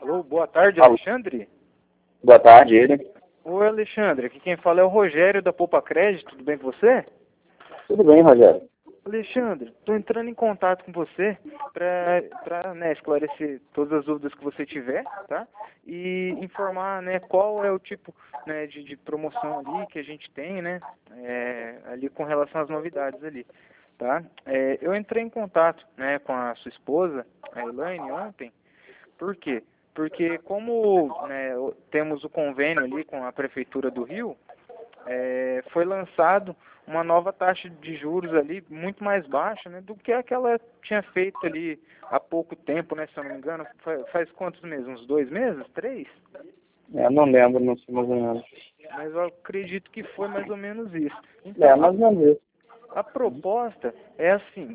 Alô, boa tarde, Alô. Alexandre. Boa tarde, ele. Oi, Alexandre. Aqui quem fala é o Rogério da Poupa Crédito. Tudo bem com você? Tudo bem, Rogério? Alexandre, estou entrando em contato com você para esclarecer todas as dúvidas que você tiver, tá? E informar, né, qual é o tipo, né, de promoção ali que a gente tem, né, ali com relação às novidades ali, tá? Eu entrei em contato, né, com a sua esposa, a Elaine, ontem. Por quê? Porque como, né, temos o convênio ali com a Prefeitura do Rio, foi lançado uma nova taxa de juros ali muito mais baixa, né, do que a que ela tinha feito ali há pouco tempo, né, se eu não me engano. Faz quantos meses? Uns 2 meses? 3? Não lembro, não sei mais ou menos. Mas eu acredito que foi mais ou menos isso. Então, Mais ou menos isso. a proposta é assim,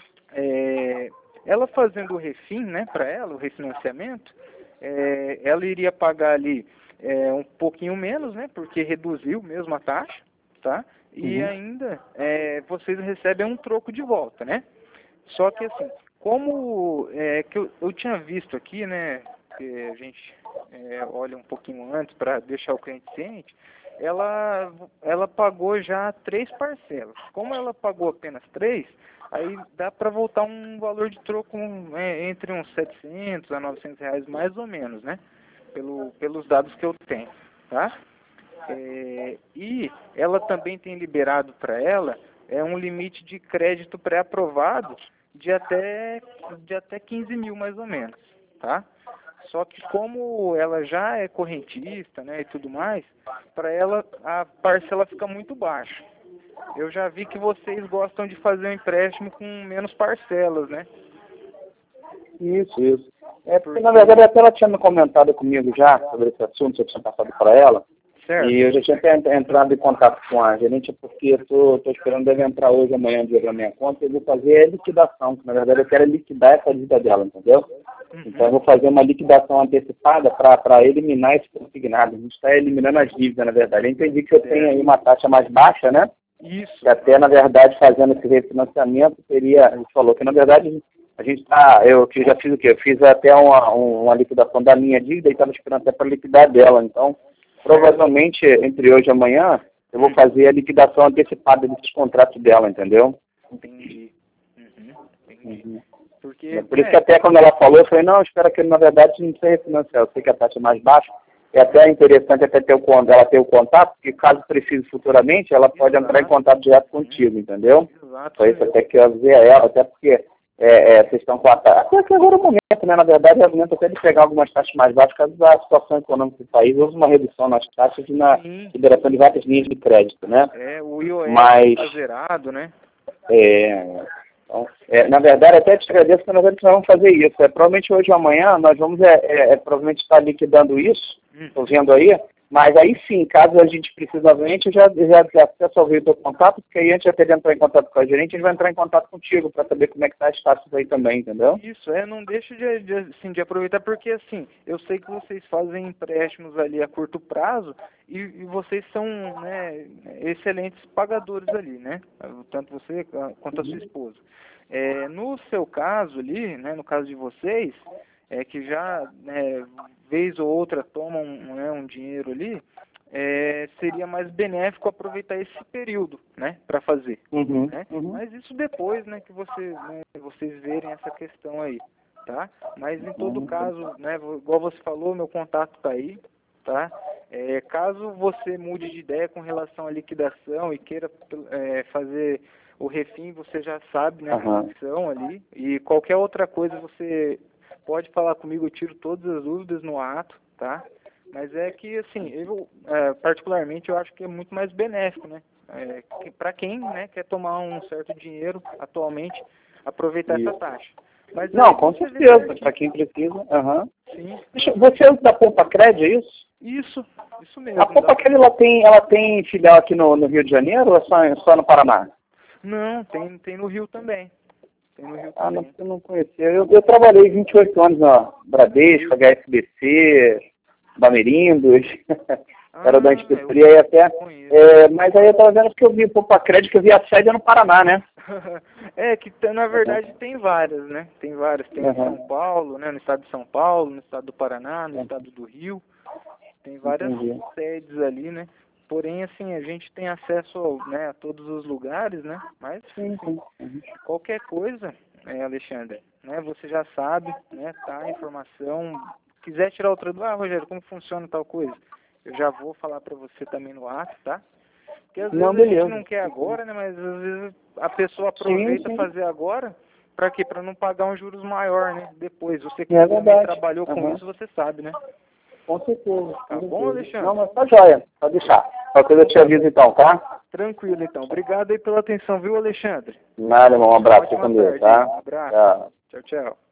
ela fazendo o refim, né, para ela, o refinanciamento, ela iria pagar ali um pouquinho menos, né, porque reduziu mesmo a taxa, tá? E ainda vocês recebem um troco de volta, né? Só que assim, como que eu tinha visto aqui, né, que a gente olha um pouquinho antes para deixar o cliente ciente, ela pagou já 3 parcelas. Como ela pagou apenas 3, aí dá para voltar um valor de troco entre uns 700 a 900 reais mais ou menos, né? Pelos dados que eu tenho, tá? E ela também tem liberado para ela um limite de crédito pré-aprovado de até 15 mil mais ou menos, tá? Só que como ela já é correntista, né, e tudo mais, para ela a parcela fica muito baixa. Eu já vi que vocês gostam de fazer um empréstimo com menos parcelas, né? Isso. Porque, na verdade, até ela tinha me comentado comigo já sobre esse assunto, eu tinha passado para ela. Certo. E eu já tinha até entrado em contato com a gerente, porque eu estou esperando, deve entrar hoje, amanhã, dinheiro na minha conta, e eu vou fazer a liquidação, que na verdade eu quero liquidar essa dívida dela, entendeu? Então eu vou fazer uma liquidação antecipada para eliminar esse consignado. A gente está eliminando as dívidas, na verdade. Eu entendi que eu tenho aí uma taxa mais baixa, né? Isso. Que até, na verdade, fazendo esse refinanciamento, a gente falou que, na verdade, a gente eu já fiz o quê? Eu fiz até uma liquidação da minha dívida e estava esperando até para liquidar dela. Então, provavelmente, entre hoje e amanhã, eu vou fazer a liquidação antecipada desses contratos dela, entendeu? Entendi. Entendi. Porque, por isso que até quando ela falou, eu falei, não, espera que na verdade não precisa refinanciar, eu sei que a taxa é mais baixa, é até interessante até ela ter o contato, porque caso precise futuramente, ela pode entrar em contato direto contigo, entendeu? Exato. Foi isso até que eu avisei a ela, até porque vocês estão com a taxa. Até que agora é o momento, né? Na verdade, é o momento até de pegar algumas taxas mais baixas, por causa da situação econômica do país, houve uma redução nas taxas e na liberação de várias linhas de crédito, né? O IOF está zerado, né? Então, na verdade, até te agradeço que nós vamos fazer isso. Provavelmente hoje ou amanhã nós vamos provavelmente estar liquidando isso, estou vendo aí, mas aí sim, caso a gente precise novamente, eu já até salvei o teu contato, porque aí antes até de entrar em contato com a gerente, a gente vai entrar em contato contigo para saber como é que está as taxas aí também, entendeu? Isso, não deixa de aproveitar, porque assim, eu sei que vocês fazem empréstimos ali a curto prazo e vocês são, né, excelentes pagadores ali, né? Tanto você quanto a sua esposa. No seu caso ali, né, no caso de vocês, que já, vez ou outra tomam um dinheiro ali, seria mais benéfico aproveitar esse período, né, para fazer. Né? Mas isso depois, né, que vocês verem essa questão aí, tá? Mas em todo caso, né, igual você falou, meu contato tá aí, tá? Caso você mude de ideia com relação à liquidação e queira fazer o refim, você já sabe, né, a condição ali, e qualquer outra coisa você pode falar comigo, eu tiro todas as dúvidas no ato, tá? Mas é que, assim, eu, particularmente, eu acho que é muito mais benéfico, né? Para quem, né, quer tomar um certo dinheiro atualmente, aproveitar essa taxa. Mas não, com certeza, para quem precisa. Sim. Você é da Poupa Crédito, é isso? Isso mesmo. A Poupa Crédito, ela tem filial aqui no Rio de Janeiro ou é só no Paraná? Não, tem no Rio também. Eu não conhecia. Eu trabalhei 28 anos na Bradesco, HSBC, Bamerindos, era da inspetoria aí até. Mas aí eu estava vendo que eu vi Poupa Crédito, que eu vi a sede no Paraná, né? É que na verdade tem várias, né? Tem várias. Tem em São Paulo, né? No estado de São Paulo, no estado do Paraná, no estado do Rio. Tem várias sedes ali, né? Porém, assim, a gente tem acesso, né, a todos os lugares, né? Mas, assim, qualquer coisa, Alexandre, né? Você já sabe, né? Tá a informação. Quiser tirar outra dúvida, Rogério, como funciona tal coisa? Eu já vou falar para você também no ato, tá? Porque às vezes a gente não quer agora, né? Mas às vezes a pessoa aproveita fazer agora, para quê? Para não pagar um juros maior, né? Depois, você que também trabalhou com isso, você sabe, né? Com certeza. Tá bom, Alexandre? Não, mas tá joia, pode deixar. Qualquer coisa eu te aviso então, tá? Tranquilo, então. Obrigado aí pela atenção, viu, Alexandre? Nada, irmão. Um abraço com Deus, tá? Um abraço. Tchau, tchau.